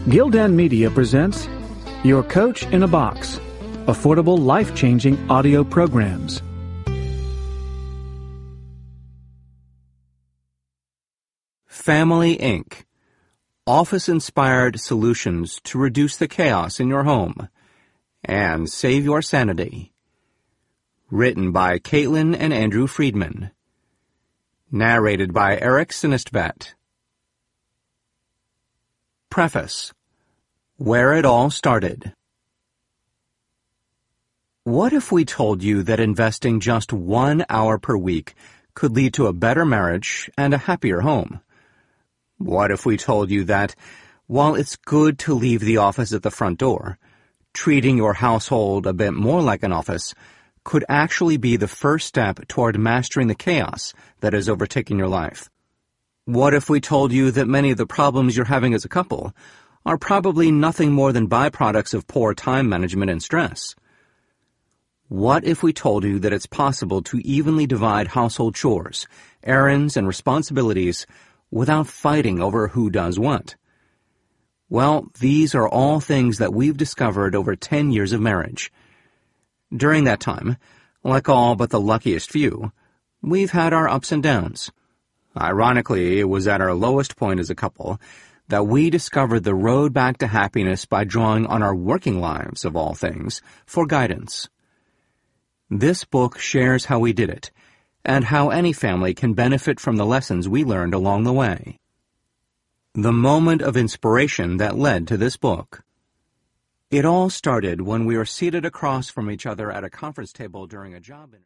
Gildan Media presents Your Coach in a Box, affordable life-changing audio programs. Family Inc. Office-inspired solutions to reduce the chaos in your home and save your sanity. Written by Caitlin and Andrew Friedman. Narrated by Eric Sinistvet. Preface. Where it all started. What if we told you that investing just 1 hour per week could lead to a better marriage and a happier home? What if we told you that, while it's good to leave the office at the front door, treating your household a bit more like an office could actually be the first step toward mastering the chaos that is overtaking your life? What if we told you that many of the problems you're having as a couple are probably nothing more than byproducts of poor time management and stress? What if we told you that it's possible to evenly divide household chores, errands, and responsibilities without fighting over who does what? Well, these are all things that we've discovered over 10 years of marriage. During that time, like all but the luckiest few, we've had our ups and downs. Ironically, it was at our lowest point as a couple that we discovered the road back to happiness by drawing on our working lives, of all things, for guidance. This book shares how we did it, and how any family can benefit from the lessons we learned along the way. The moment of inspiration that led to this book. It all started when we were seated across from each other at a conference table during a job interview.